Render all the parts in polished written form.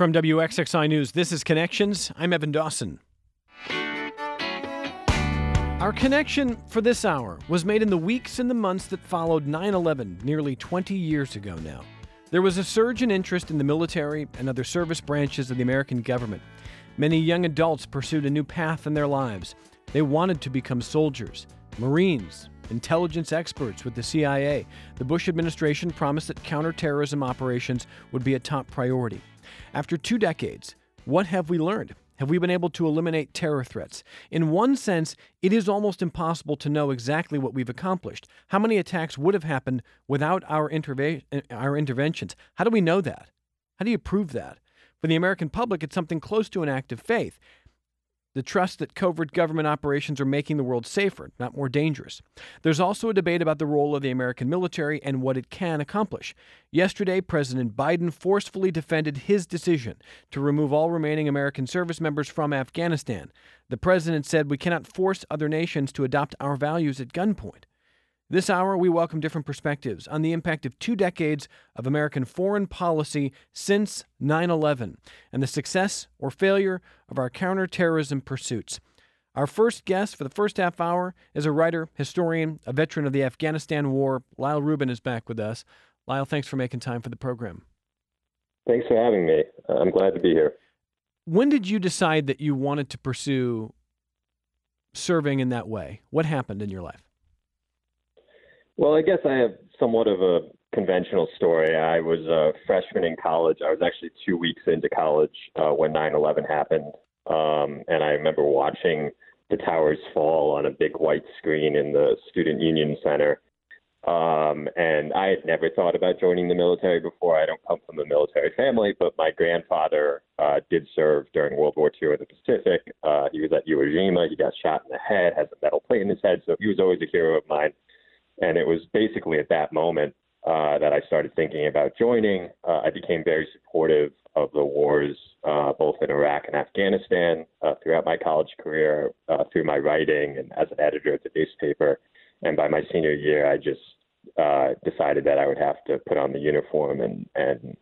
From WXXI News, this is Connections. I'm Evan Dawson. Our connection for this hour was made in the weeks and the months that followed 9/11 nearly 20 years ago now. There was a surge in interest in the military and other service branches of the American government. Many young adults pursued a new path in their lives. They wanted to become soldiers, Marines, intelligence experts with the CIA. The Bush administration promised that counterterrorism operations would be a top priority. After 2 decades, what have we learned? Have we been able to eliminate terror threats? In one sense, it is almost impossible to know exactly what we've accomplished. How many attacks would have happened without our interventions? How do we know that? How do you prove that? For the American public, it's something close to an act of faith. The trust that covert government operations are making the world safer, not more dangerous. There's also a debate about the role of the American military and what it can accomplish. Yesterday, President Biden forcefully defended his decision to remove all remaining American service members from Afghanistan. The president said we cannot force other nations to adopt our values at gunpoint. This hour, we welcome different perspectives on the impact of 2 decades of American foreign policy since 9/11 and the success or failure of our counterterrorism pursuits. Our first guest for the first half hour is a writer, historian, a veteran of the Afghanistan War. Lyle Rubin is back with us. Lyle, thanks for making time for the program. Thanks for having me. I'm glad to be here. When did you decide that you wanted to pursue serving in that way? What happened in your life? Well, I guess I have somewhat of a conventional story. I was a freshman in college. I was actually 2 weeks into college when 9/11 happened. And I remember watching the towers fall on a big white screen in the Student Union Center. And I had never thought about joining the military before. I don't come from a military family, but my grandfather did serve during World War II in the Pacific. He was at Iwo Jima. He got shot in the head, has a metal plate in his head. So he was always a hero of mine. And it was basically at that moment that I started thinking about joining. I became very supportive of the wars, both in Iraq and Afghanistan, throughout my college career, through my writing and as an editor at the newspaper. And by my senior year, I just decided that I would have to put on the uniform and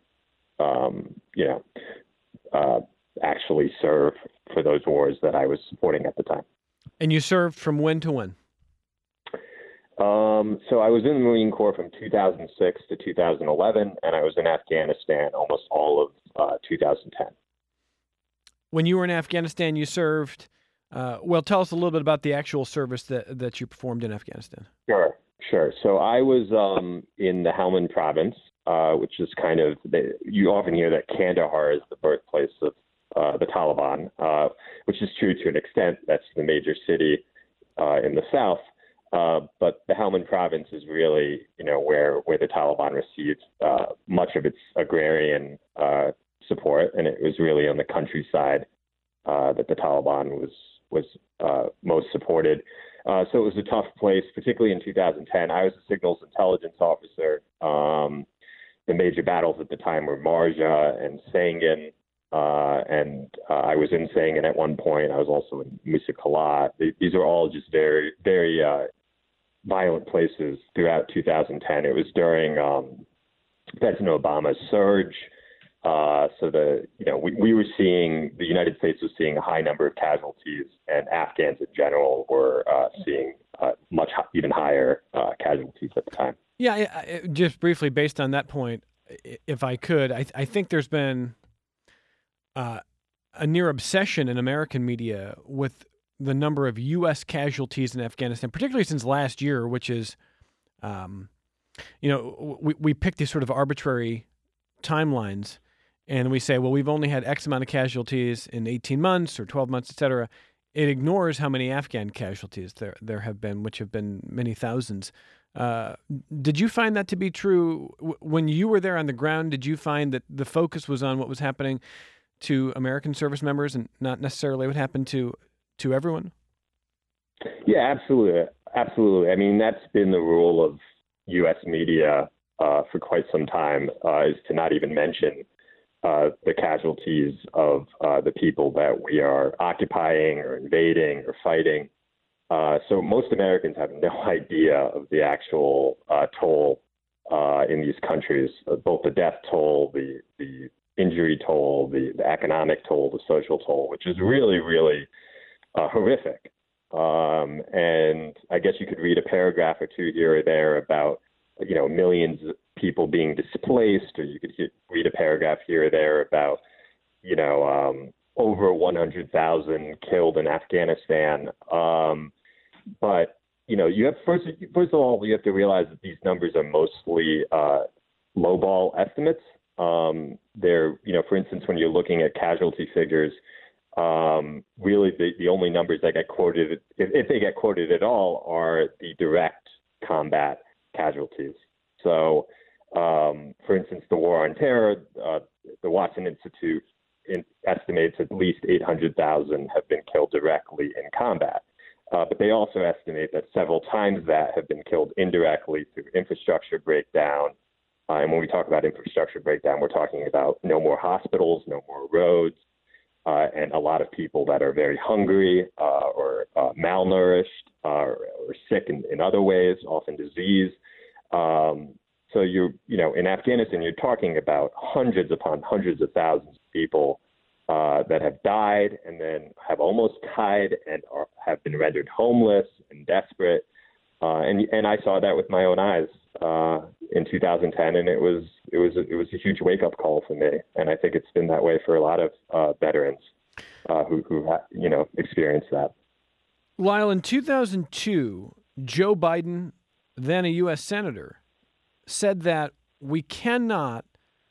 actually serve for those wars that I was supporting at the time. And you served from when to when? So I was in the Marine Corps from 2006 to 2011, and I was in Afghanistan almost all of 2010. When you were in Afghanistan, you served. Tell us a little bit about the actual service that you performed in Afghanistan. Sure. So I was in the Helmand province, which is kind of, you often hear that Kandahar is the birthplace of the Taliban, which is true to an extent. That's the major city in the south. But the Helmand province is really, where the Taliban received much of its agrarian support, and it was really on the countryside that the Taliban was most supported. So it was a tough place, particularly in 2010. I was a signals intelligence officer. The major battles at the time were Marja and Sangin, and I was in Sangin at one point. I was also in Musa Kalat. These are all just very, very violent places throughout 2010. It was during President Obama's surge. We were seeing, the United States was seeing a high number of casualties, and Afghans in general were seeing even higher casualties at the time. Yeah, just briefly, based on that point, if I could, I think there's been a near obsession in American media with the number of U.S. casualties in Afghanistan, particularly since last year, which is, we pick these sort of arbitrary timelines, and we say, well, we've only had X amount of casualties in 18 months or 12 months, et cetera. It ignores how many Afghan casualties there have been, which have been many thousands. Did you find that to be true? When you were there on the ground, did you find that the focus was on what was happening to American service members and not necessarily what happened to everyone? Yeah, absolutely. I mean, that's been the rule of U.S. media for quite some time, is to not even mention the casualties of the people that we are occupying or invading or fighting. So most Americans have no idea of the actual toll in these countries, both the death toll, the injury toll, the economic toll, the social toll, which is really, really horrific. And I guess you could read a paragraph or two here or there about, millions of people being displaced, or you could read a paragraph here or there about, over 100,000 killed in Afghanistan. But, you have first of all, you have to realize that these numbers are mostly lowball estimates. They're, for instance, when you're looking at casualty figures, really the only numbers that get quoted, if they get quoted at all, are the direct combat casualties. So, for instance, the war on terror, the Watson Institute estimates at least 800,000 have been killed directly in combat. But they also estimate that several times that have been killed indirectly through infrastructure breakdown. And when we talk about infrastructure breakdown, we're talking about no more hospitals, no more roads, and a lot of people that are very hungry or malnourished or sick in other ways, often disease. So in Afghanistan, you're talking about hundreds upon hundreds of thousands of people that have died and then have almost died and have been rendered homeless and desperate. And I saw that with my own eyes in 2010, and it was a huge wake up call for me. And I think it's been that way for a lot of veterans who experienced that. Lyle, in 2002, Joe Biden, then a U.S. Senator, said that we cannot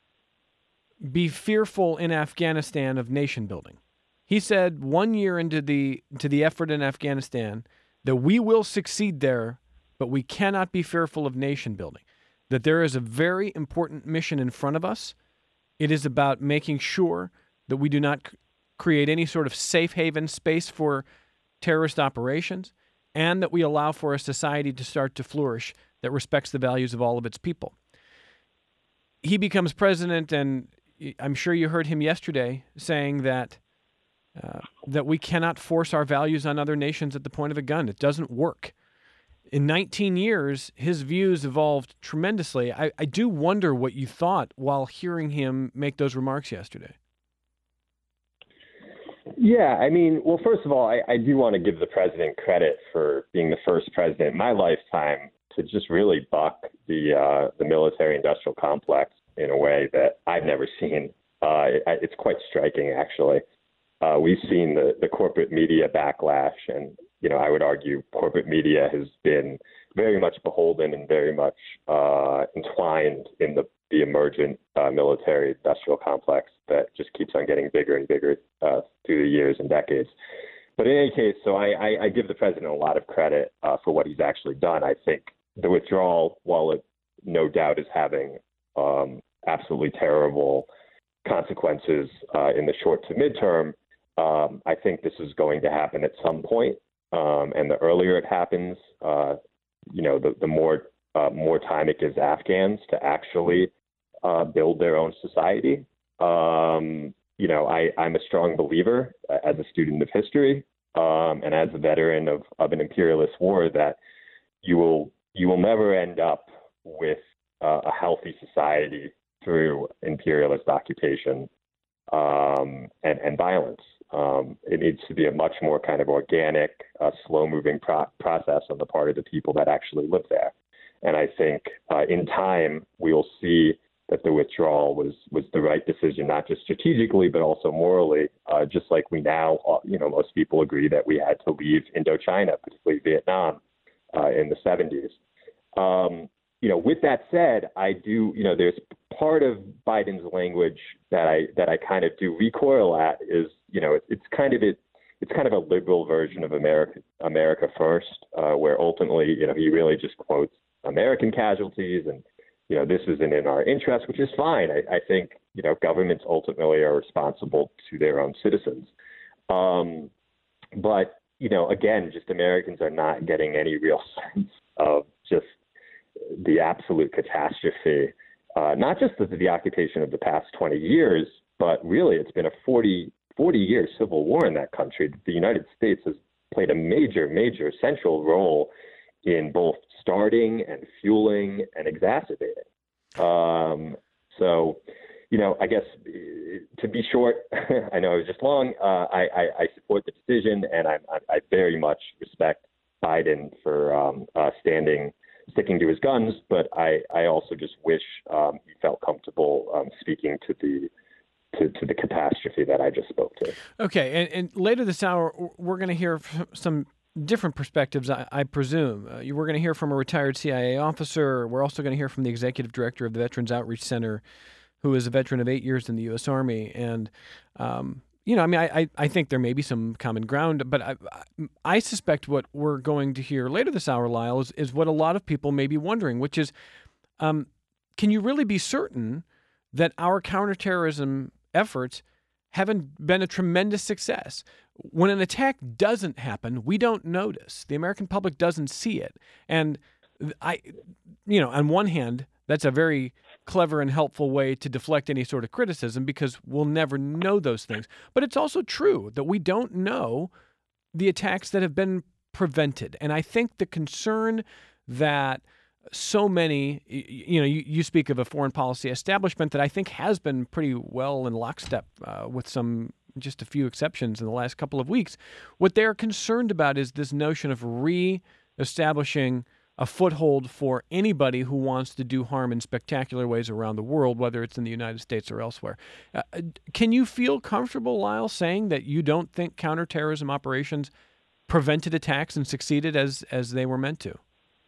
be fearful in Afghanistan of nation building. He said 1 year into the effort in Afghanistan that we will succeed there, but we cannot be fearful of nation building, that there is a very important mission in front of us. It is about making sure that we do not create any sort of safe haven space for terrorist operations, and that we allow for a society to start to flourish that respects the values of all of its people. He becomes president, and I'm sure you heard him yesterday saying that we cannot force our values on other nations at the point of a gun. It doesn't work. In 19 years, his views evolved tremendously. I do wonder what you thought while hearing him make those remarks yesterday. Yeah, well, first of all, I do want to give the president credit for being the first president in my lifetime to just really buck the military-industrial complex in a way that I've never seen. It's quite striking, actually. We've seen the corporate media backlash, and I would argue corporate media has been very much beholden and very much entwined in the emergent military-industrial complex that just keeps on getting bigger and bigger through the years and decades. But in any case, so I give the president a lot of credit for what he's actually done. I think the withdrawal, while it no doubt is having absolutely terrible consequences in the short to midterm, I think this is going to happen at some point. And the earlier it happens, the more time it gives Afghans to actually build their own society. I'm a strong believer as a student of history and as a veteran of an imperialist war that you will never end up with a healthy society through imperialist occupation and violence. It needs to be a much more kind of organic, slow-moving process on the part of the people that actually live there. And I think in time, we'll see that the withdrawal was the right decision, not just strategically, but also morally, just like we now, most people agree that we had to leave Indochina, particularly Vietnam, in the 70s. With that said, I do, there's part of Biden's language that I kind of do recoil at is, it's kind of a liberal version of America First, where ultimately, he really just quotes American casualties and, this isn't in our interest, which is fine. I think, governments ultimately are responsible to their own citizens. But, again, just Americans are not getting any real sense of just the absolute catastrophe, not just of the occupation of the past 20 years, but really it's been a 40-year civil war in that country. The United States has played a major central role in both starting and fueling and exacerbating. So, I guess to be short, I know it was just long. I support the decision, and I very much respect Biden for sticking to his guns. But I also just wish he felt comfortable speaking to the catastrophe that I just spoke to. Okay, and later this hour, we're going to hear some different perspectives, I presume. We're going to hear from a retired CIA officer. We're also going to hear from the executive director of the Veterans Outreach Center, who is a veteran of 8 years in the U.S. Army. And, I think there may be some common ground, but I suspect what we're going to hear later this hour, Lyle, is what a lot of people may be wondering, which is, can you really be certain that our counterterrorism efforts haven't been a tremendous success? When an attack doesn't happen, we don't notice. The American public doesn't see it. And on one hand, that's a very clever and helpful way to deflect any sort of criticism because we'll never know those things. But it's also true that we don't know the attacks that have been prevented. And I think the concern that so many, you speak of a foreign policy establishment that I think has been pretty well in lockstep with just a few exceptions in the last couple of weeks. What they're concerned about is this notion of re-establishing a foothold for anybody who wants to do harm in spectacular ways around the world, whether it's in the United States or elsewhere. Can you feel comfortable, Lyle, saying that you don't think counterterrorism operations prevented attacks and succeeded as they were meant to?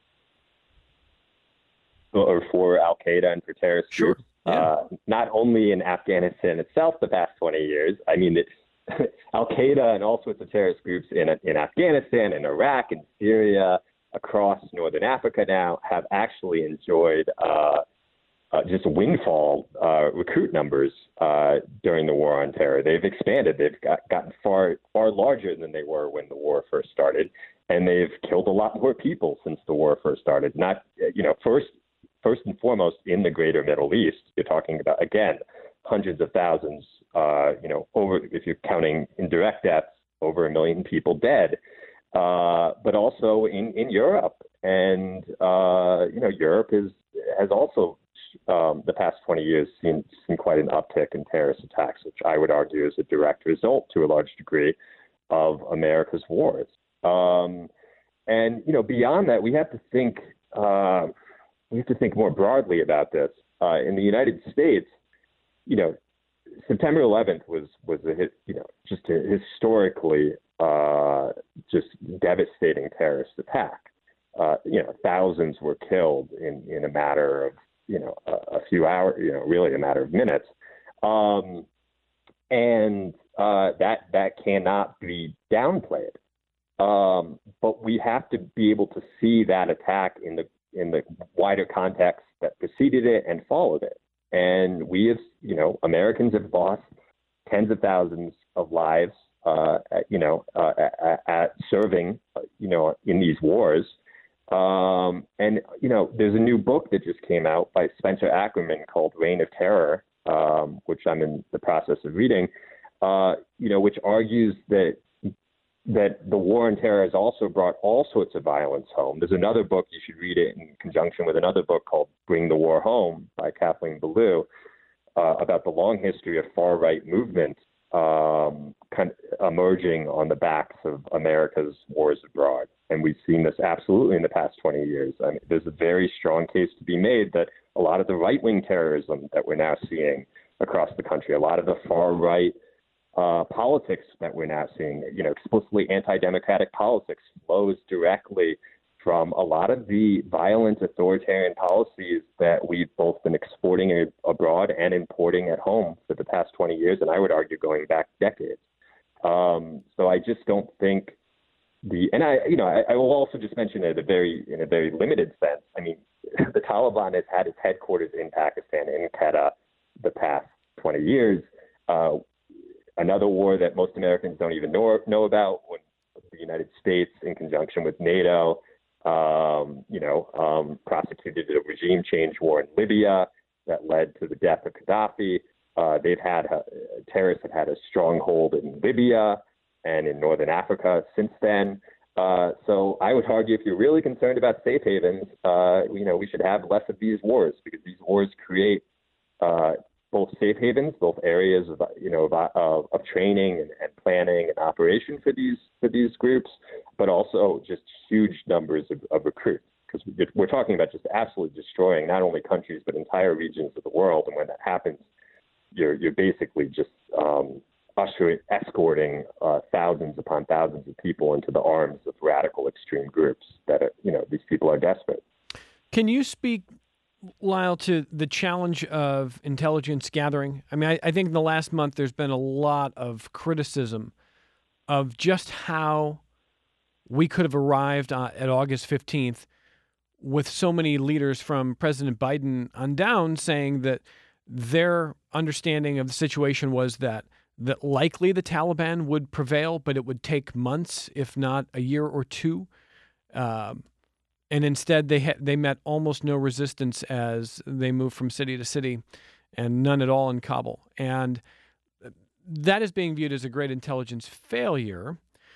Or for Al-Qaeda and for terrorist Sure. groups, Yeah. not only in Afghanistan itself the past 20 years. I mean, Al-Qaeda and all sorts of terrorist groups in Afghanistan, in Iraq, in Syria, across Northern Africa now have actually enjoyed just windfall recruit numbers during the war on terror. They've expanded. They've gotten far larger than they were when the war first started, and they've killed a lot more people since the war first started. Not, first and foremost in the greater Middle East. You're talking about, again, hundreds of thousands, over, if you're counting indirect deaths, over 1 million people dead. But also in Europe. And, Europe has also, the past 20 years, seen quite an uptick in terrorist attacks, which I would argue is a direct result, to a large degree, of America's wars. And, beyond that, we have to think more broadly about this. In the United States, September 11th was just a historically just devastating terrorist attack. Thousands were killed in a matter of a few hours, really a matter of minutes, and that cannot be downplayed. But we have to be able to see that attack in the wider context that preceded it and followed it. And we as, Americans have lost tens of thousands of lives, at serving, in these wars. And there's a new book that just came out by Spencer Ackerman called Reign of Terror, which I'm in the process of reading, which argues that the war on terror has also brought all sorts of violence home. There's another book, you should read it in conjunction with another book called Bring the War Home by Kathleen Belew, about the long history of far-right movements kind of emerging on the backs of America's wars abroad. And we've seen this absolutely in the past 20 years. I mean, there's a very strong case to be made that a lot of the right-wing terrorism that we're now seeing across the country, a lot of the far-right politics that we're now seeing, explicitly anti-democratic politics, flows directly from a lot of the violent authoritarian policies that we've both been exporting abroad and importing at home for the past 20 years, and I would argue going back decades. So I just don't think I will also just mention it in a very limited sense. I mean, the Taliban has had its headquarters in Pakistan, in Quetta, the past 20 years. Another war that most Americans don't even know about, when the United States, in conjunction with NATO, prosecuted a regime change war in Libya that led to the death of Gaddafi. Terrorists have had a stronghold in Libya and in Northern Africa since then. So I would argue, if you're really concerned about safe havens, we should have less of these wars, because these wars create both safe havens, both areas of of training and planning and operation for these groups, but also just huge numbers of recruits, because we're talking about just absolutely destroying not only countries but entire regions of the world. And when that happens, you're basically just escorting thousands upon thousands of people into the arms of radical extreme groups that these people are desperate. Can you speak, Lyle, to the challenge of intelligence gathering? I mean, I think in the last month there's been a lot of criticism of just how we could have arrived at August 15th with so many leaders from President Biden on down saying that their understanding of the situation was that likely the Taliban would prevail, but it would take months, if not a year or two. And instead, they met almost no resistance as they moved from city to city, and none at all in Kabul. And that is being viewed as a great intelligence failure.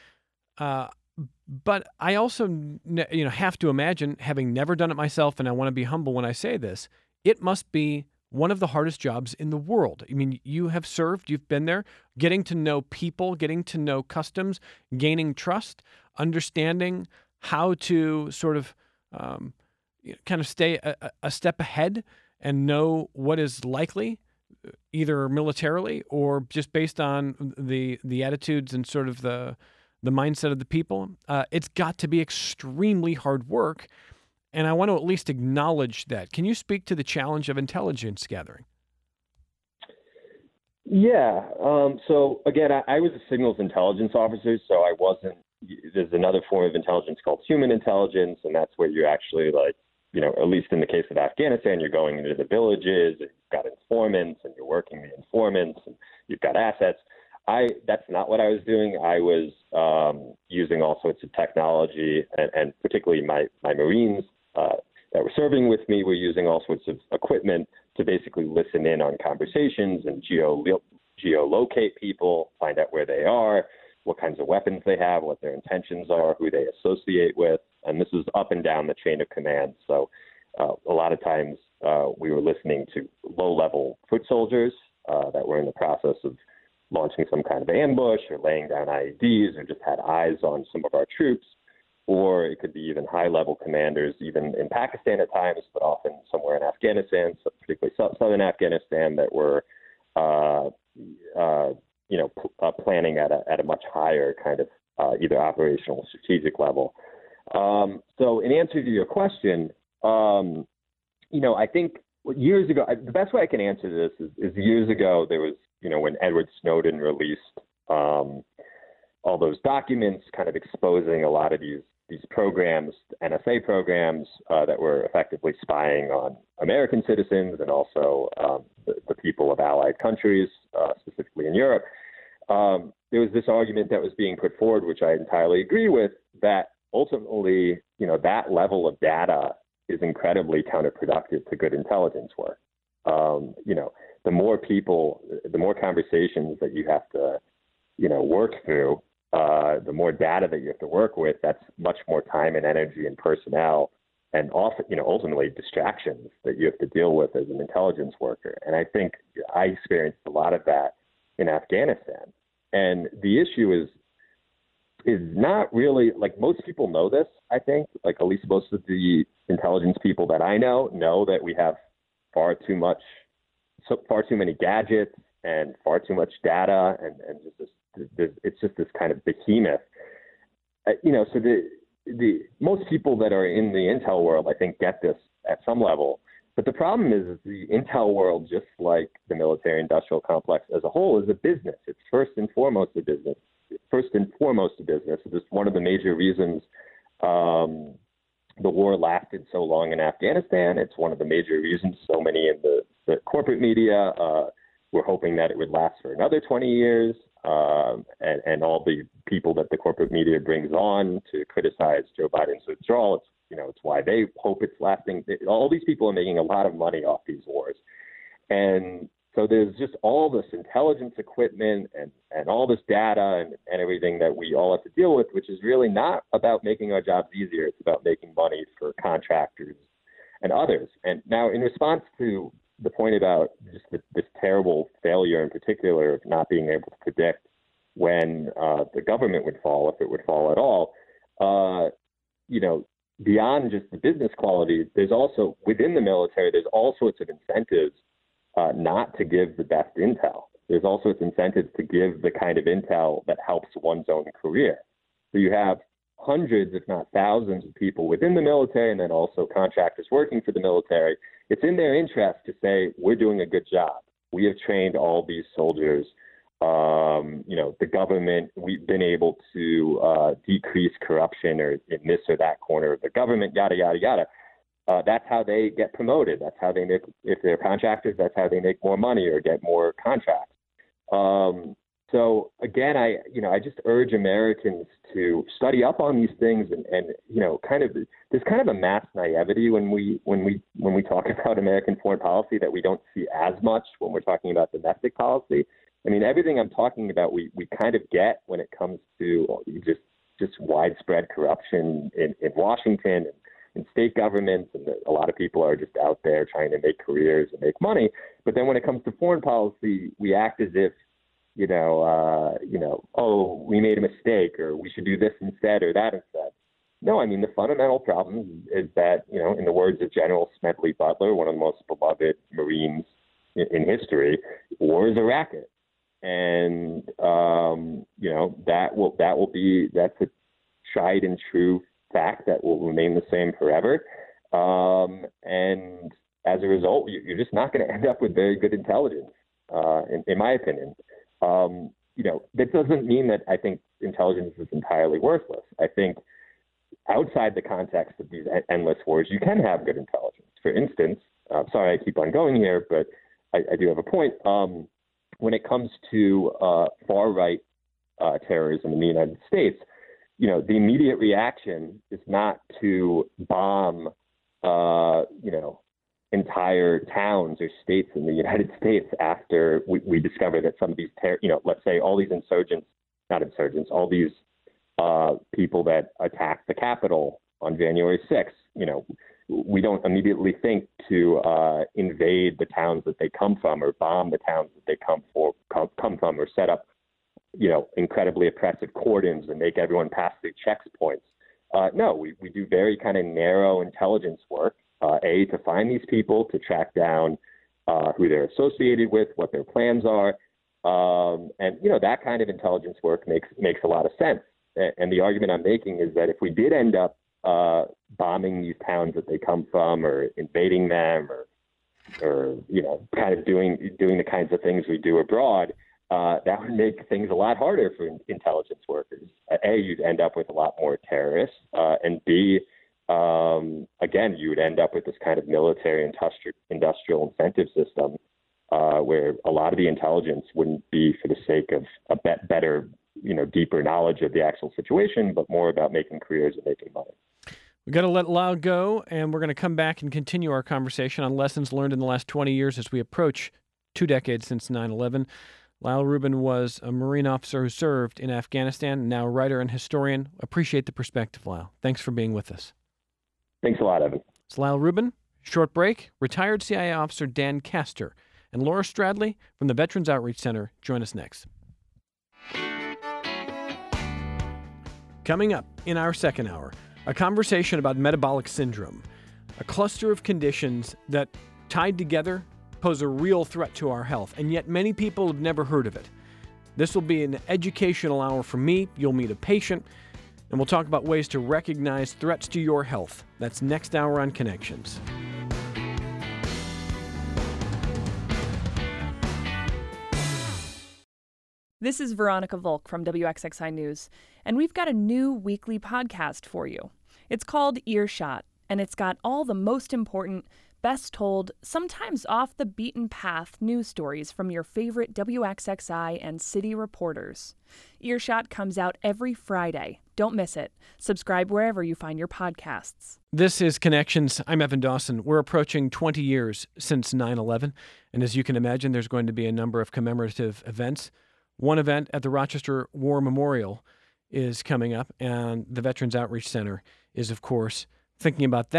But I also, have to imagine, having never done it myself, and I want to be humble when I say this, it must be one of the hardest jobs in the world. I mean, you have served, you've been there, getting to know people, getting to know customs, gaining trust, understanding how to sort of kind of stay a step ahead and know what is likely, either militarily or just based on the attitudes and sort of the mindset of the people. It's got to be extremely hard work. And I want to at least acknowledge that. Can you speak to the challenge of intelligence gathering? Yeah. So again, I was a signals intelligence officer, so I wasn't. There's another form of intelligence called human intelligence, and that's where you're actually at least in the case of Afghanistan, you're going into the villages, and you've got informants, and you're working the informants, and you've got assets. That's not what I was doing. I was using all sorts of technology, and particularly my Marines that were serving with me were using all sorts of equipment to basically listen in on conversations and geolocate people, find out where they are, what kinds of weapons they have, what their intentions are, who they associate with. And this is up and down the chain of command. So a lot of times we were listening to low-level foot soldiers that were in the process of launching some kind of ambush or laying down IEDs or just had eyes on some of our troops. Or it could be even high-level commanders, even in Pakistan at times, but often somewhere in Afghanistan, so particularly southern Afghanistan, that were, planning at a much higher kind of either operational or strategic level. So in answer to your question, I think years ago, the best way I can answer this is years ago there was, when Edward Snowden released all those documents kind of exposing a lot of these programs, NSA programs that were effectively spying on American citizens and also the people of allied countries, specifically in Europe. There was this argument that was being put forward, which I entirely agree with, that ultimately, that level of data is incredibly counterproductive to good intelligence work. The more people, the more conversations that you have to, work through, the more data that you have to work with, that's much more time and energy and personnel and often, ultimately distractions that you have to deal with as an intelligence worker. And I think I experienced a lot of that in Afghanistan. And the issue is not really, like, most people know this, I think, like at least most of the intelligence people that I know that we have far too many gadgets and far too much data and just this, it's just this kind of behemoth. So the most people that are in the intel world, I think, get this at some level. But the problem is the intel world, just like the military-industrial complex as a whole, is a business. It's first and foremost a business. It's just one of the major reasons the war lasted so long in Afghanistan. It's one of the major reasons so many in the corporate media were hoping that it would last for another 20 years. And all the people that the corporate media brings on to criticize Joe Biden's withdrawal, it's why they hope it's lasting. All these people are making a lot of money off these wars. And so there's just all this intelligence equipment and all this data and everything that we all have to deal with, which is really not about making our jobs easier. It's about making money for contractors and others. And now in response to the point about just this terrible failure in particular of not being able to predict when the government would fall, if it would fall at all, beyond just the business quality, there's also, within the military, there's all sorts of incentives not to give the best intel. There's all sorts of incentives to give the kind of intel that helps one's own career. So you have hundreds, if not thousands, of people within the military, and then also contractors working for the military. It's in their interest to say, we're doing a good job. We have trained all these soldiers. The government, we've been able to decrease corruption or in this or that corner of the government, yada, yada, yada. That's how they get promoted. That's how they make, if they're contractors, that's how they make more money or get more contracts. So again, I just urge Americans to study up on these things and there's kind of a mass naivety when we talk about American foreign policy that we don't see as much when we're talking about domestic policy. I mean, everything I'm talking about, we kind of get when it comes to just widespread corruption in Washington and in state governments, and a lot of people are just out there trying to make careers and make money. But then when it comes to foreign policy, we act as if, we made a mistake, or we should do this instead or that instead. No, I mean, the fundamental problem is that, in the words of General Smedley Butler, one of the most beloved Marines in history, war is a racket. And, that's a tried and true fact that will remain the same forever. And as a result, you're just not going to end up with very good intelligence, in my opinion. That doesn't mean that I think intelligence is entirely worthless. I think outside the context of these endless wars, you can have good intelligence. For instance, sorry I keep on going here, but I do have a point. When it comes to far-right terrorism in the United States, the immediate reaction is not to bomb, entire towns or states in the United States after we discover that some of these, let's say all these all these people that attacked the Capitol on January 6th, we don't immediately think to invade the towns that they come from or bomb the towns that they come from or set up, incredibly oppressive cordons and make everyone pass through checkpoints. No, we do very kind of narrow intelligence work, to find these people, to track down who they're associated with, what their plans are. And that kind of intelligence work makes a lot of sense. And the argument I'm making is that if we did end up bombing these towns that they come from, or invading them, or kind of doing the kinds of things we do abroad, that would make things a lot harder for intelligence workers. A, you'd end up with a lot more terrorists, and B, again, you would end up with this kind of military industrial incentive system where a lot of the intelligence wouldn't be for the sake of a better, deeper knowledge of the actual situation, but more about making careers and making money. We've got to let Lyle go, and we're going to come back and continue our conversation on lessons learned in the last 20 years as we approach 2 decades since 9/11. Lyle Rubin was a Marine officer who served in Afghanistan, now a writer and historian. Appreciate the perspective, Lyle. Thanks for being with us. Thanks a lot, Evan. It's Lyle Rubin. Short break. Retired CIA officer Dan Castor and Laura Stradley from the Veterans Outreach Center join us next. Coming up in our second hour, a conversation about metabolic syndrome, a cluster of conditions that, tied together, pose a real threat to our health, and yet many people have never heard of it. This will be an educational hour for me. You'll meet a patient, and we'll talk about ways to recognize threats to your health. That's next hour on Connections. This is Veronica Volk from WXXI News, and we've got a new weekly podcast for you. It's called Earshot, and it's got all the most important, best told, sometimes off the beaten path news stories from your favorite WXXI and city reporters. Earshot comes out every Friday. Don't miss it. Subscribe wherever you find your podcasts. This is Connections. I'm Evan Dawson. We're approaching 20 years since 9/11, and as you can imagine, there's going to be a number of commemorative events. One event at the Rochester War Memorial is coming up, and the Veterans Outreach Center is, of course, thinking about that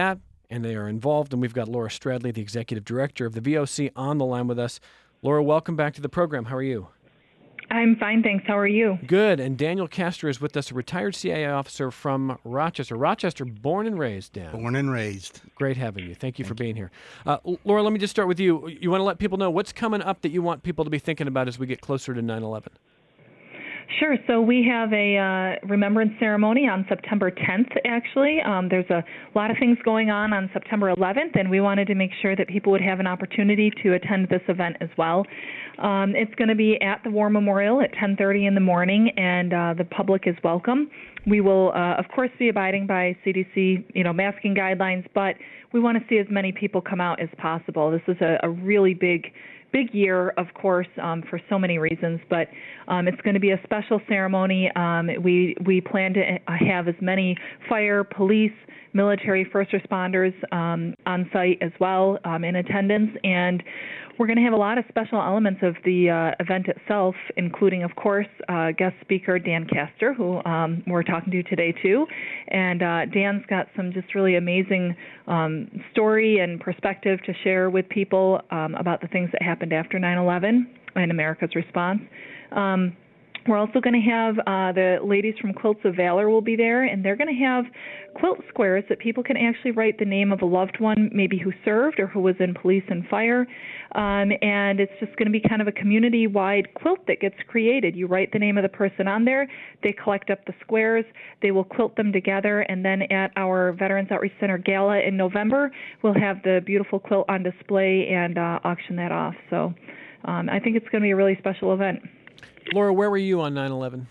and they are involved. And we've got Laura Stradley, the executive director of the VOC, on the line with us. Laura, welcome back to the program. How are you? I'm fine, thanks. How are you? Good. And Daniel Castor is with us, a retired CIA officer from Rochester. Rochester, born and raised, Dan. Born and raised. Great having you. Thank you for being here. Laura, let me just start with you. You want to let people know what's coming up that you want people to be thinking about as we get closer to 9/11? Sure. So we have a remembrance ceremony on September 10th, actually. There's a lot of things going on September 11th, and we wanted to make sure that people would have an opportunity to attend this event as well. It's going to be at the War Memorial at 10:30 in the morning, and the public is welcome. We will, of course, be abiding by CDC, masking guidelines, but we want to see as many people come out as possible. This is a really big year, of course, for so many reasons, but it's going to be a special ceremony. We plan to have as many fire, police, military, first responders on site as well in attendance, and we're going to have a lot of special elements of the event itself, including, of course, guest speaker Dan Castor, who we're talking to today too. And Dan's got some just really amazing story and perspective to share with people about the things that happened after 9/11 and America's response. We're also going to have the ladies from Quilts of Valor will be there, and they're going to have quilt squares that people can actually write the name of a loved one, maybe who served or who was in police and fire. And it's just going to be kind of a community-wide quilt that gets created. You write the name of the person on there, they collect up the squares, they will quilt them together, and then at our Veterans Outreach Center Gala in November, we'll have the beautiful quilt on display and auction that off. So I think it's going to be a really special event. Laura, where were you on 9/11?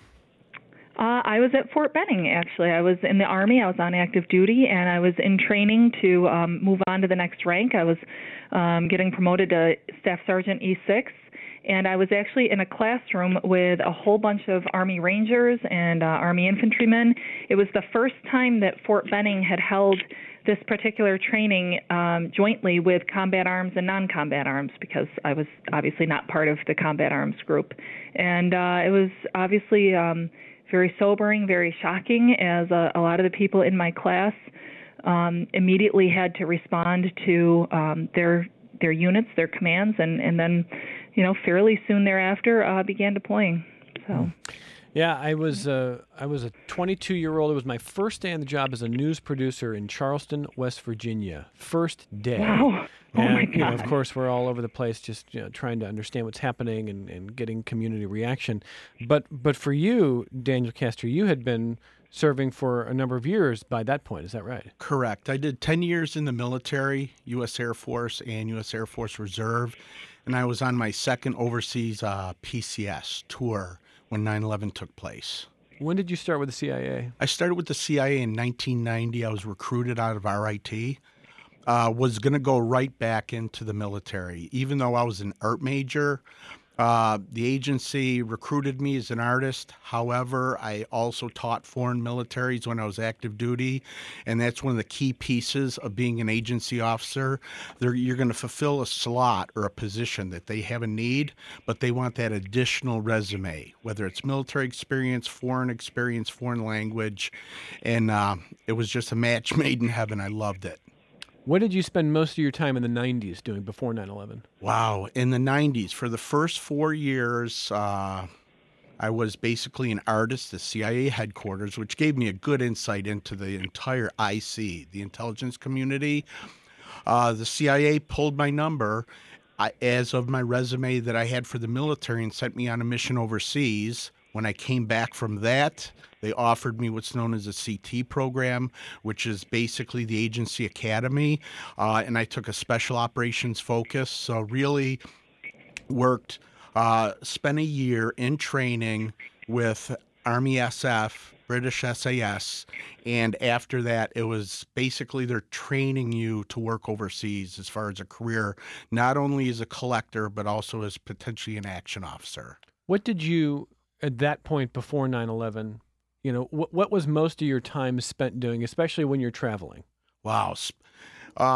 I was at Fort Benning, actually. I was in the Army. I was on active duty, and I was in training to move on to the next rank. I was getting promoted to Staff Sergeant E6, and I was actually in a classroom with a whole bunch of Army Rangers and Army infantrymen. It was the first time that Fort Benning had held this particular training jointly with combat arms and non-combat arms, because I was obviously not part of the combat arms group. And it was obviously very sobering, very shocking, as a lot of the people in my class immediately had to respond to their units, their commands, and then, fairly soon thereafter began deploying. So. Yeah, I was a 22-year-old. It was my first day on the job as a news producer in Charleston, West Virginia. First day. Wow. Oh, and, my God. Of course, we're all over the place just trying to understand what's happening and getting community reaction. But for you, Daniel Castor, you had been serving for a number of years by that point. Is that right? Correct. I did 10 years in the military, U.S. Air Force and U.S. Air Force Reserve, and I was on my second overseas PCS tour when 9/11 took place. When did you start with the CIA? I started with the CIA in 1990. I was recruited out of RIT. Was going to go right back into the military. Even though I was an art major, the agency recruited me as an artist. However, I also taught foreign militaries when I was active duty, and that's one of the key pieces of being an agency officer. You're going to fulfill a slot or a position that they have a need, but they want that additional resume, whether it's military experience, foreign language, and it was just a match made in heaven. I loved it. What did you spend most of your time in the 90s doing before 9/11? Wow. In the 90s, for the first 4 years, I was basically an artist at CIA headquarters, which gave me a good insight into the entire IC, the intelligence community. The CIA pulled my number as of my resume that I had for the military and sent me on a mission overseas. When I came back from that, they offered me what's known as a CT program, which is basically the agency academy, and I took a special operations focus. So really worked, spent a year in training with Army SF, British SAS, and after that, it was basically they're training you to work overseas as far as a career, not only as a collector, but also as potentially an action officer. What did you, at that point before 9/11, what was most of your time spent doing, especially when you're traveling? Wow.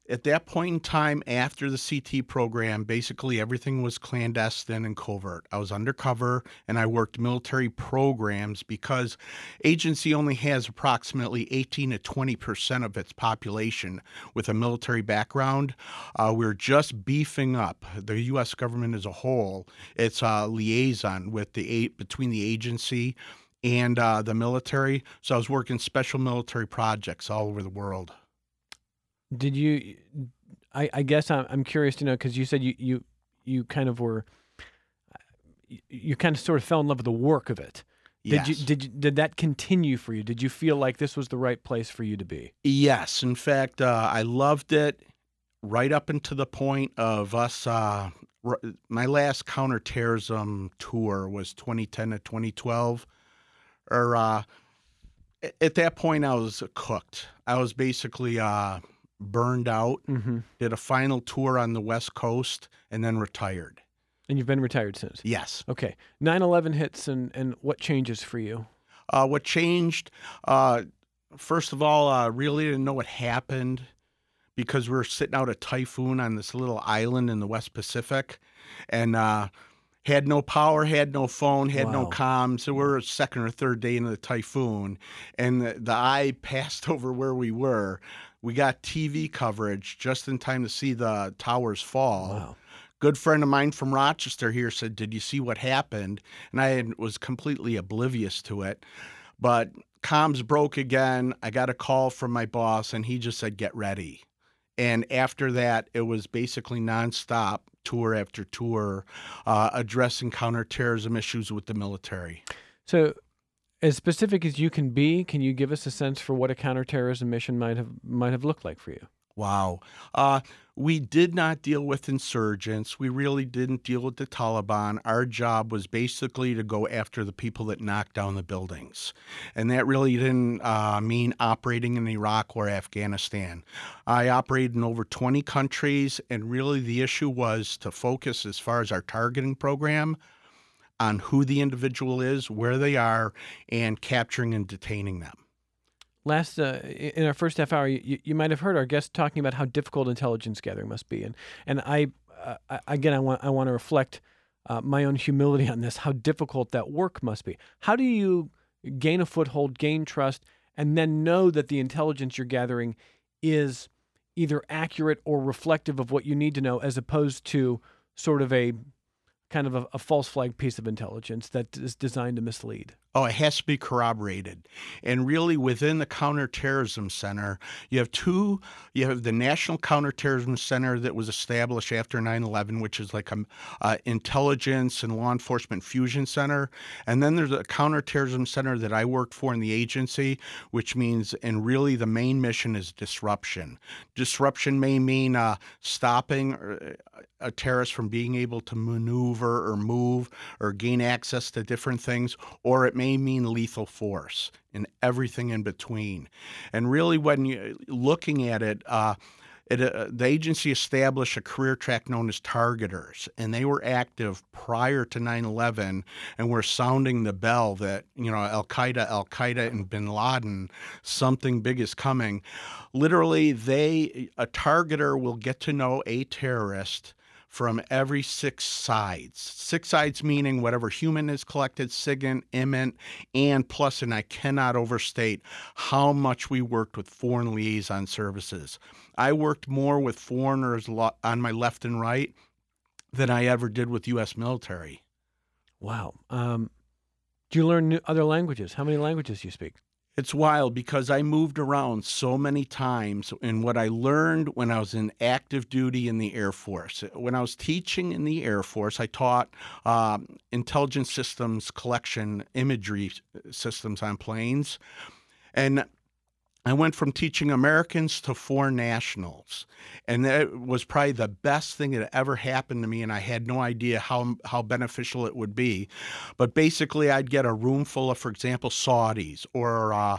At that point in time, after the CT program, basically everything was clandestine and covert. I was undercover, and I worked military programs because agency only has approximately 18 to 20% of its population with a military background. We're just beefing up the U.S. government as a whole. It's a liaison with between the agency and the military. So I was working special military projects all over the world. Did you? I guess I'm curious to know, because you said you kind of were, you kind of sort of fell in love with the work of it. Yes. Did that continue for you? Did you feel like this was the right place for you to be? Yes. In fact, I loved it right up until the point of us. My last counterterrorism tour was 2010 to 2012. At that point, I was cooked. I was basically burned out, did a final tour on the West Coast, and then retired. And you've been retired since? Yes. Okay. 9/11 hits, and what changes for you? What changed, first of all, really didn't know what happened because we were sitting out a typhoon on this little island in the West Pacific, and had no power, had no phone, had no comms. So we were second or third day into the typhoon, and the eye passed over where we were. We got TV coverage just in time to see the towers fall. Wow. Good friend of mine from Rochester here said, "Did you see what happened?" And I was completely oblivious to it. But comms broke again. I got a call from my boss, and he just said, "Get ready." And after that, it was basically nonstop, tour after tour, addressing counterterrorism issues with the military. So, as specific as you can be, can you give us a sense for what a counterterrorism mission might have looked like for you? Wow. We did not deal with insurgents. We really didn't deal with the Taliban. Our job was basically to go after the people that knocked down the buildings. And that really didn't mean operating in Iraq or Afghanistan. I operated in over 20 countries, and really the issue was to focus, as far as our targeting program, on who the individual is, where they are, and capturing and detaining them. Last, in our first half hour, you might have heard our guest talking about how difficult intelligence gathering must be, and I want to reflect my own humility on this. How difficult that work must be. How do you gain a foothold, gain trust, and then know that the intelligence you're gathering is either accurate or reflective of what you need to know, as opposed to sort of a kind of a false flag piece of intelligence that is designed to mislead? Oh, it has to be corroborated. And really, within the Counterterrorism Center, you have the National Counterterrorism Center that was established after 9/11, which is like a intelligence and law enforcement fusion center. And then there's a Counterterrorism Center that I worked for in the agency, which means, and really the main mission is disruption. Disruption may mean stopping a terrorist from being able to maneuver or move or gain access to different things, or it may mean lethal force and everything in between. And really, when you're looking at it, the agency established a career track known as targeters, and they were active prior to 9/11 and were sounding the bell that, Al-Qaeda and bin Laden, something big is coming. Literally, a targeter will get to know a terrorist from every 6 sides. 6 sides meaning whatever human is collected, SIGINT, IMINT, and plus, and I cannot overstate how much we worked with foreign liaison services. I worked more with foreigners on my left and right than I ever did with U.S. military. Wow. Do you learn other languages? How many languages do you speak? It's wild because I moved around so many times, and what I learned when I was in active duty in the Air Force. When I was teaching in the Air Force, I taught intelligence systems collection imagery systems on planes. And I went from teaching Americans to foreign nationals, and that was probably the best thing that ever happened to me, and I had no idea how beneficial it would be. But basically, I'd get a room full of, for example, Saudis or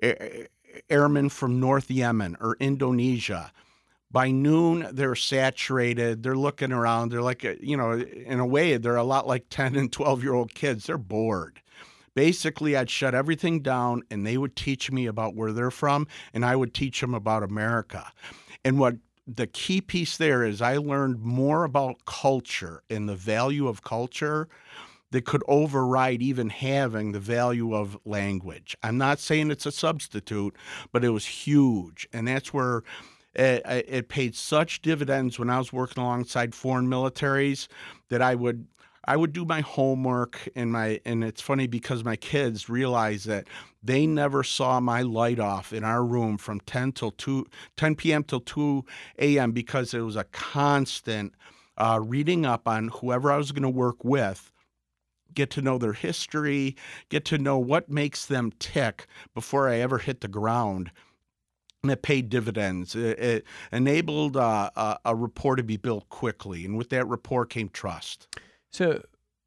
airmen from North Yemen or Indonesia. By noon, they're saturated. They're looking around. They're like, in a way, they're a lot like 10 and 12-year-old kids. They're bored. Basically, I'd shut everything down, and they would teach me about where they're from, and I would teach them about America. And what the key piece there is I learned more about culture and the value of culture that could override even having the value of language. I'm not saying it's a substitute, but it was huge. And that's where it paid such dividends when I was working alongside foreign militaries that I would do my homework and it's funny because my kids realized that they never saw my light off in our room from 10 p.m. till 2 a.m. because it was a constant reading up on whoever I was going to work with, get to know their history, get to know what makes them tick before I ever hit the ground. And it paid dividends. It enabled a rapport to be built quickly. And with that rapport came trust. So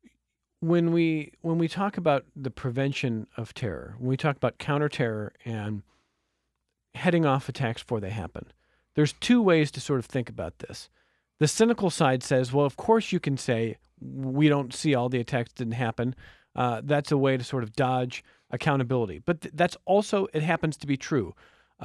when we talk about the prevention of terror, when we talk about counterterror and heading off attacks before they happen, there's two ways to sort of think about this. The cynical side says, well, of course you can say we don't see all the attacks didn't happen. That's a way to sort of dodge accountability. But that's also, it happens to be true.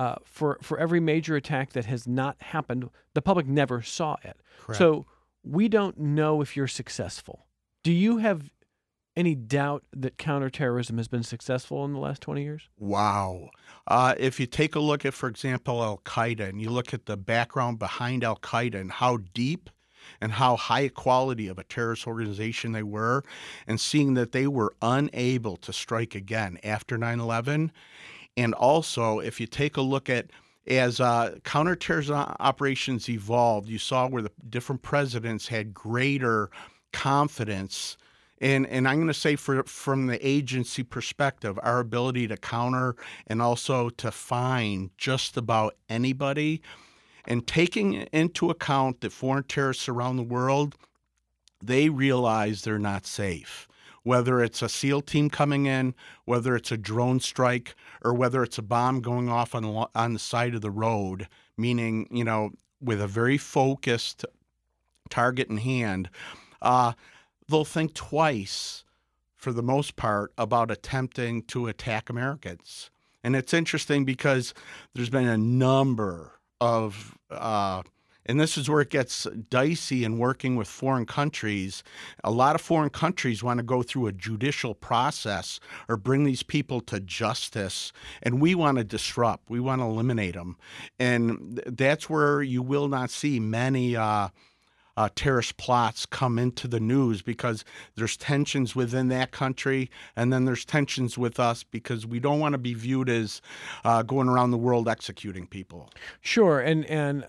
For every major attack that has not happened, the public never saw it. Correct. So we don't know if you're successful. Do you have any doubt that counterterrorism has been successful in the last 20 years? Wow. If you take a look at, for example, Al-Qaeda, and you look at the background behind Al-Qaeda and how deep and how high a quality of a terrorist organization they were, and seeing that they were unable to strike again after 9/11. And also, if you take a look at as counterterrorism operations evolved, you saw where the different presidents had greater confidence. And I'm going to say from the agency perspective, our ability to counter and also to find just about anybody, and taking into account that foreign terrorists around the world, they realize they're not safe. Whether it's a SEAL team coming in, whether it's a drone strike, or whether it's a bomb going off on the side of the road, meaning, with a very focused target in hand, they'll think twice, for the most part, about attempting to attack Americans. And it's interesting because there's been a number of and this is where it gets dicey in working with foreign countries. A lot of foreign countries want to go through a judicial process or bring these people to justice, and we want to disrupt. We want to eliminate them. And that's where you will not see many terrorist plots come into the news, because there's tensions within that country, and then there's tensions with us because we don't want to be viewed as going around the world executing people. Sure, and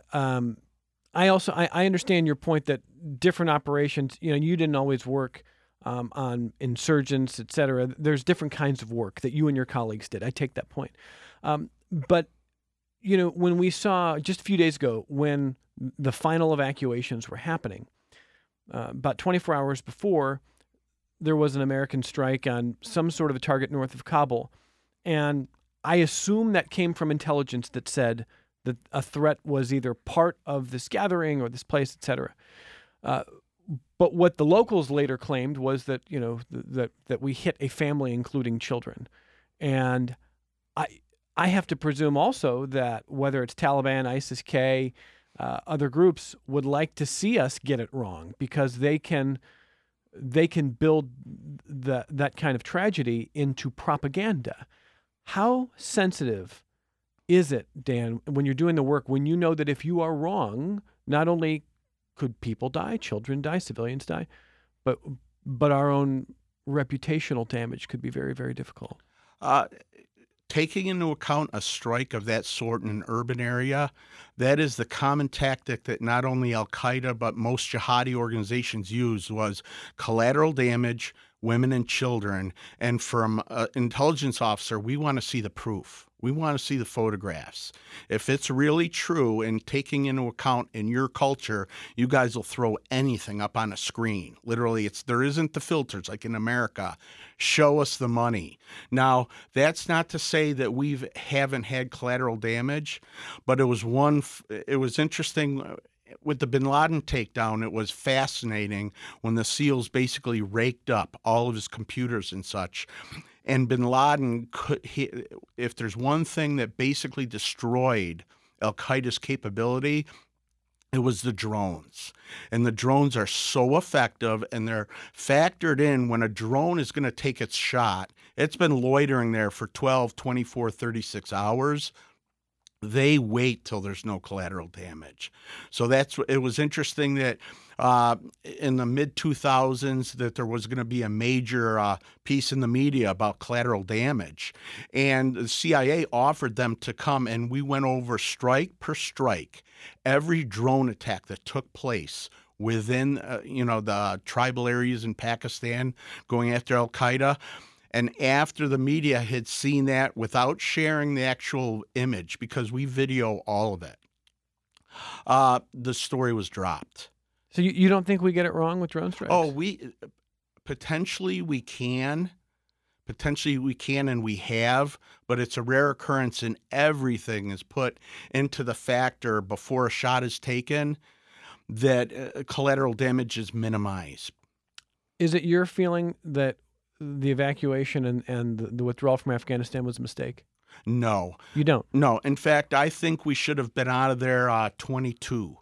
I understand your point that different operations, you didn't always work on insurgents, et cetera. There's different kinds of work that you and your colleagues did. I take that point. But when we saw just a few days ago, when the final evacuations were happening, about 24 hours before, there was an American strike on some sort of a target north of Kabul. And I assume that came from intelligence that said that a threat was either part of this gathering or this place, et cetera. But what the locals later claimed was that, that we hit a family, including children. And I have to presume also that whether it's Taliban, ISIS-K, other groups would like to see us get it wrong, because they can build that kind of tragedy into propaganda. How sensitive is it, Dan, when you're doing the work, when you know that if you are wrong, not only could people die, children die, civilians die, but our own reputational damage could be very, very difficult? Taking into account a strike of that sort in an urban area, that is the common tactic that not only Al-Qaeda but most jihadi organizations used, was collateral damage, women and children. And from an intelligence officer, we want to see the proof. We want to see the photographs. If it's really true, and taking into account in your culture, you guys will throw anything up on a screen. Literally, there isn't the filters like in America. Show us the money. Now, that's not to say that we haven't had collateral damage, but it was interesting. With the bin Laden takedown, it was fascinating when the SEALs basically raked up all of his computers and such. And bin Laden, if there's one thing that basically destroyed Al-Qaeda's capability, It was the drones. And the drones are so effective, and they're factored in when a drone is going to take its shot. It's been loitering there for 12, 24, 36 hours. They wait till there's no collateral damage. So it was interesting that in the mid-2000s that there was going to be a major piece in the media about collateral damage. And the CIA offered them to come, and we went over strike per strike. Every drone attack that took place within the tribal areas in Pakistan going after Al-Qaeda. And after the media had seen that, without sharing the actual image, because we video all of it, the story was dropped. So you don't think we get it wrong with drone strikes? Oh, potentially we can, and we have, but it's a rare occurrence, and everything is put into the factor before a shot is taken that collateral damage is minimized. Is it your feeling that the evacuation and the withdrawal from Afghanistan was a mistake? No. You don't? No. In fact, I think we should have been out of there 2002.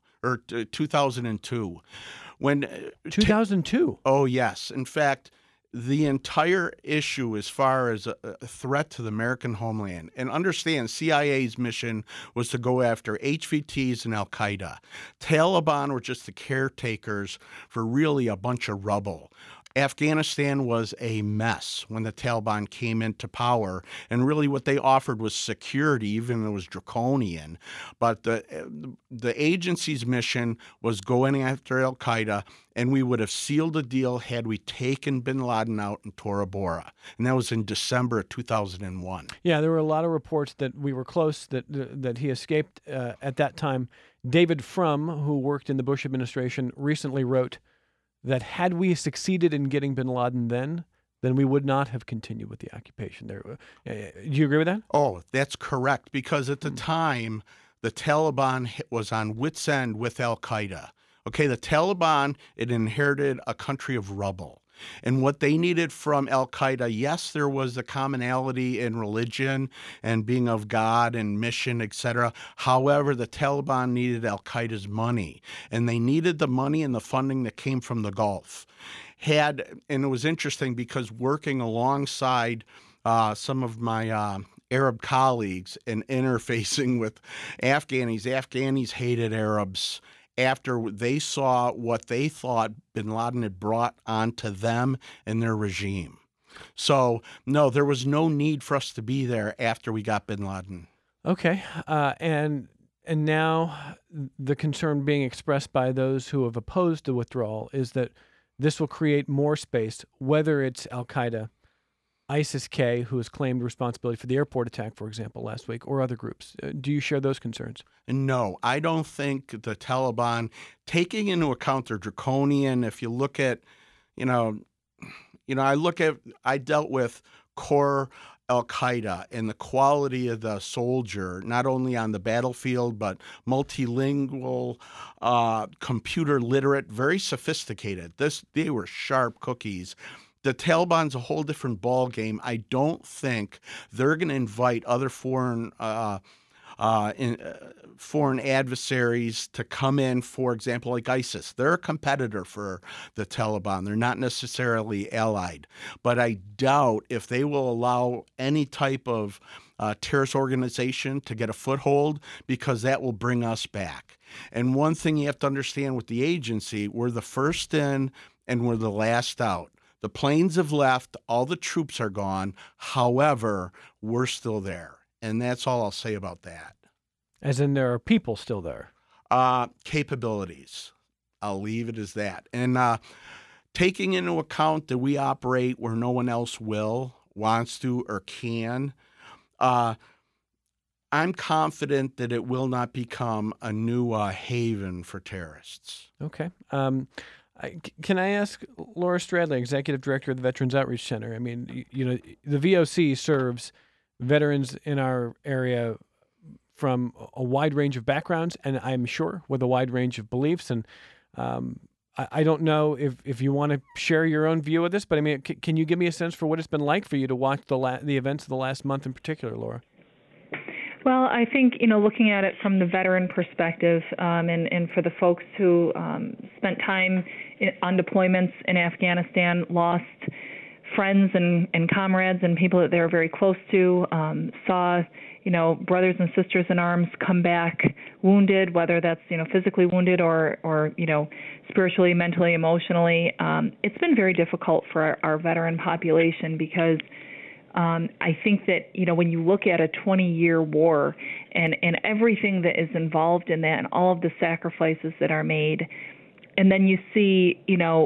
When 2002? Oh, yes. In fact, the entire issue as far as a threat to the American homeland, and understand CIA's mission was to go after HVTs and Al-Qaeda. Taliban were just the caretakers for really a bunch of rubble. Afghanistan was a mess when the Taliban came into power, and really what they offered was security, even though it was draconian. But the agency's mission was going after Al-Qaeda, and we would have sealed the deal had we taken bin Laden out in Tora Bora. And that was in December of 2001. Yeah, there were a lot of reports that we were close, that he escaped at that time. David Frum, who worked in the Bush administration, recently wrote that had we succeeded in getting bin Laden then we would not have continued with the occupation. Do you agree with that? Oh, that's correct, because at the time, the Taliban was on wit's end with Al-Qaeda. Okay, the Taliban, it inherited a country of rubble. And what they needed from Al-Qaeda, yes, there was a commonality in religion and being of God and mission, etc. However, the Taliban needed Al-Qaeda's money, and they needed the money and the funding that came from the Gulf. And it was interesting because working alongside some of my Arab colleagues and interfacing with Afghanis hated Arabs after they saw what they thought bin Laden had brought onto them and their regime. So, no, there was no need for us to be there after we got bin Laden. Okay. And now the concern being expressed by those who have opposed the withdrawal is that this will create more space, whether it's Al-Qaeda, ISIS-K, who has claimed responsibility for the airport attack, for example, last week, or other groups. Do you share those concerns? No, I don't think the Taliban, taking into account their draconian, if you look at, I dealt with core Al-Qaeda and the quality of the soldier, not only on the battlefield, but multilingual, computer literate, very sophisticated. They were sharp cookies. The Taliban's a whole different ball game. I don't think they're going to invite other foreign adversaries to come in, for example, like ISIS. They're a competitor for the Taliban. They're not necessarily allied. But I doubt if they will allow any type of terrorist organization to get a foothold, because that will bring us back. And one thing you have to understand with the agency, we're the first in and we're the last out. The planes have left, all the troops are gone. However, we're still there. And that's all I'll say about that. As in there are people still there? Capabilities. I'll leave it as that. And taking into account that we operate where no one else wants to, or can, I'm confident that it will not become a new haven for terrorists. Okay. Can I ask Laura Stradley, Executive Director of the Veterans Outreach Center? I mean, the VOC serves veterans in our area from a wide range of backgrounds, and I'm sure with a wide range of beliefs. And I don't know if you want to share your own view of this, but I mean, can you give me a sense for what it's been like for you to watch the events of the last month in particular, Laura? Well, I think, looking at it from the veteran perspective, and for the folks who spent time on deployments in Afghanistan, lost friends and comrades and people that they were very close to, saw, brothers and sisters in arms come back wounded, whether that's, physically wounded or spiritually, mentally, emotionally. It's been very difficult for our veteran population because I think that, when you look at a 20-year war and everything that is involved in that and all of the sacrifices that are made, and then you see,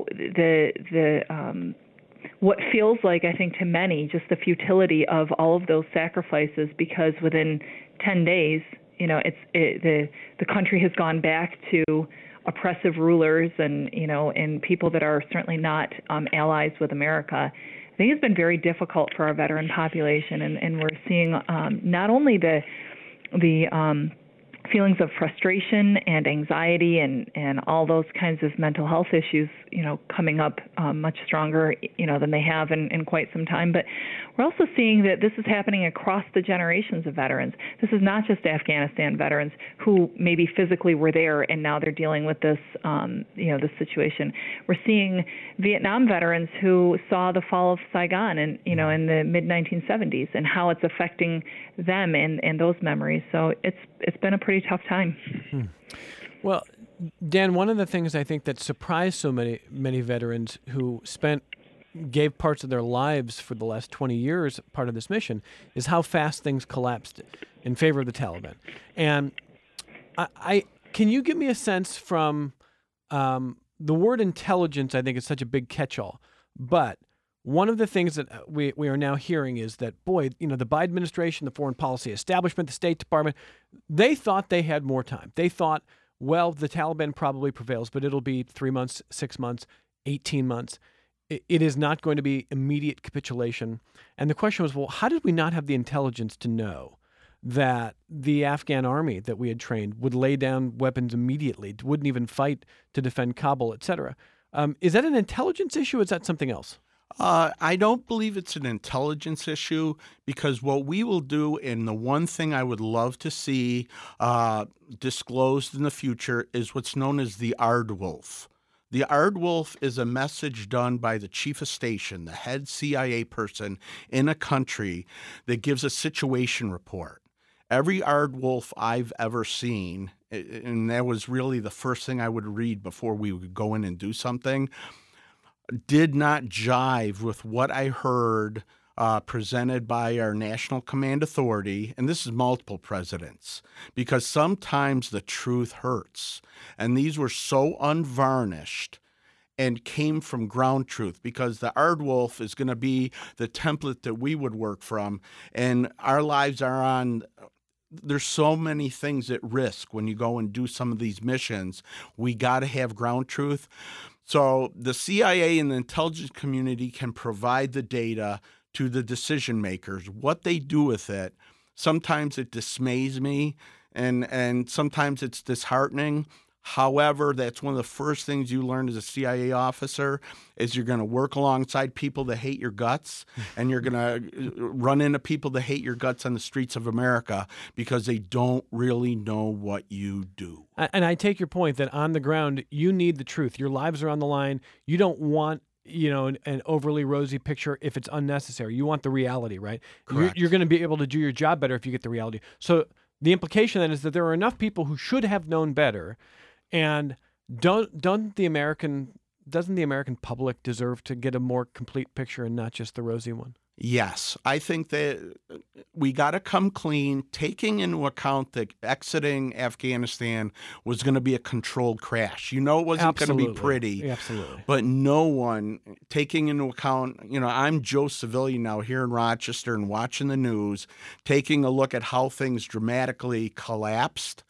what feels like, I think, to many, just the futility of all of those sacrifices, because within 10 days, the country has gone back to oppressive rulers and people that are certainly not allies with America. I think it's been very difficult for our veteran population, and we're seeing not only the feelings of frustration and anxiety and all those kinds of mental health issues, coming up much stronger, than they have in quite some time. But we're also seeing that this is happening across the generations of veterans. This is not just Afghanistan veterans who maybe physically were there and now they're dealing with this, this situation. We're seeing Vietnam veterans who saw the fall of Saigon in the mid-1970s and how it's affecting them and those memories. So it's been a pretty tough time. Well, Dan, one of the things I think that surprised so many veterans who gave parts of their lives for the last 20 years part of this mission is how fast things collapsed in favor of the Taliban. And I can you give me a sense from the word intelligence? I think is such a big catch-all, but one of the things that we are now hearing is that, boy, the Biden administration, the foreign policy establishment, the State Department, they thought they had more time. They thought, well, the Taliban probably prevails, but it'll be 3 months, 6 months, 18 months. It is not going to be immediate capitulation. And the question was, well, how did we not have the intelligence to know that the Afghan army that we had trained would lay down weapons immediately, wouldn't even fight to defend Kabul, et cetera? Is that an intelligence issue or is that something else? I don't believe it's an intelligence issue, because what we will do, and the one thing I would love to see disclosed in the future, is what's known as the Ardwolf. The Ardwolf is a message done by the chief of station, the head CIA person in a country, that gives a situation report. Every Ardwolf I've ever seen, and that was really the first thing I would read before we would go in and do something, did not jive with what I heard presented by our National Command Authority, and this is multiple presidents, because sometimes the truth hurts. And these were so unvarnished and came from ground truth, because the Ardwolf is going to be the template that we would work from, and our lives are on. There's so many things at risk when you go and do some of these missions. We got to have ground truth. So the CIA and the intelligence community can provide the data to the decision makers. What they do with it, sometimes it dismays me, and sometimes it's disheartening. However, that's one of the first things you learn as a CIA officer, is you're going to work alongside people that hate your guts, and you're going to run into people that hate your guts on the streets of America because they don't really know what you do. And I take your point that on the ground, you need the truth. Your lives are on the line. You don't want an overly rosy picture if it's unnecessary. You want the reality, right? Correct. You're going to be able to do your job better if you get the reality. So the implication then is that there are enough people who should have known better. And doesn't the American public deserve to get a more complete picture and not just the rosy one? Yes, I think that we got to come clean, taking into account that exiting Afghanistan was going to be a controlled crash. It wasn't going to be pretty. Absolutely. But no one, taking into account, I'm Joe Civilian now here in Rochester and watching the news, taking a look at how things dramatically collapsed.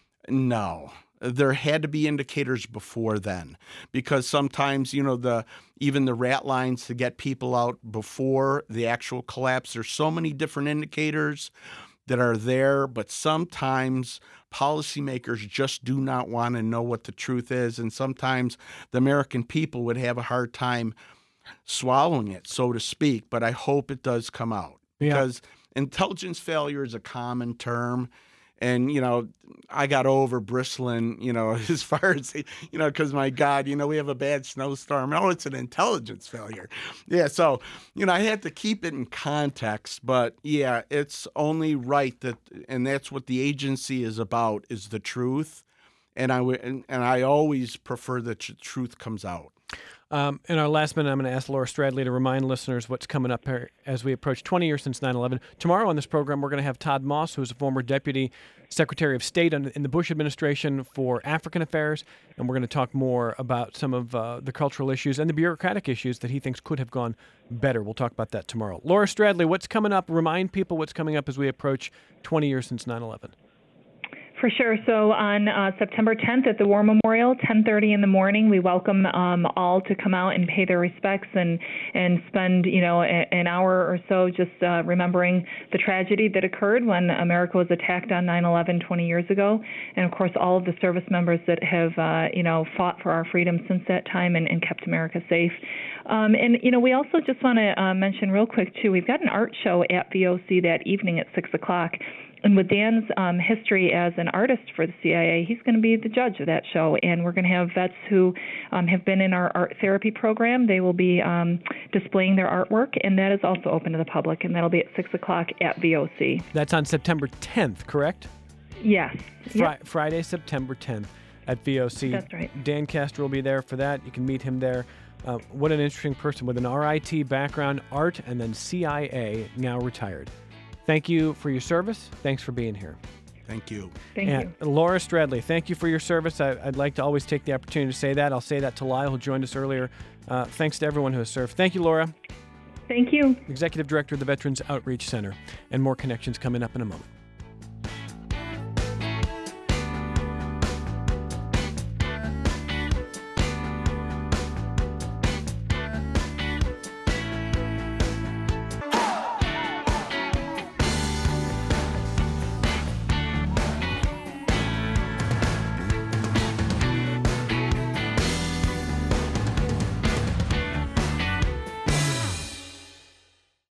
No. There had to be indicators before then, because sometimes, even the rat lines to get people out before the actual collapse, there's so many different indicators that are there, but sometimes policymakers just do not want to know what the truth is, and sometimes the American people would have a hard time swallowing it, so to speak, but I hope it does come out. Yeah. Because intelligence failure is a common term. And, I got over bristling, as far as, because my God, we have a bad snowstorm. Oh, it's an intelligence failure. Yeah. So, I had to keep it in context. But yeah, it's only right and that's what the agency is about, is the truth. And I always prefer that truth comes out. In our last minute, I'm going to ask Laura Stradley to remind listeners what's coming up here as we approach 20 years since 9/11. Tomorrow on this program, we're going to have Todd Moss, who is a former Deputy Secretary of State in the Bush administration for African Affairs, and we're going to talk more about some of the cultural issues and the bureaucratic issues that he thinks could have gone better. We'll talk about that tomorrow. Laura Stradley, what's coming up? Remind people what's coming up as we approach 20 years since 9/11. For sure. So on September 10th at the War Memorial, 10:30 in the morning, we welcome all to come out and pay their respects and spend an hour or so just remembering the tragedy that occurred when America was attacked on 9/11 20 years ago, and of course all of the service members that have fought for our freedom since that time and kept America safe. We also just want to mention real quick too. We've got an art show at VOC that evening at 6:00. And with Dan's history as an artist for the CIA, he's going to be the judge of that show. And we're going to have vets who have been in our art therapy program. They will be displaying their artwork, and that is also open to the public, and that'll be at 6:00 at VOC. That's on September 10th, correct? Yes. Friday, September 10th at VOC. That's right. Dan Castor will be there for that. You can meet him there. What an interesting person with an RIT background, art, and then CIA, now retired. Thank you for your service. Thanks for being here. Thank you. Thank you. Laura Stradley, thank you for your service. I'd like to always take the opportunity to say that. I'll say that to Lyle, who joined us earlier. Thanks to everyone who has served. Thank you, Laura. Thank you. Executive Director of the Veterans Outreach Center. And more connections coming up in a moment.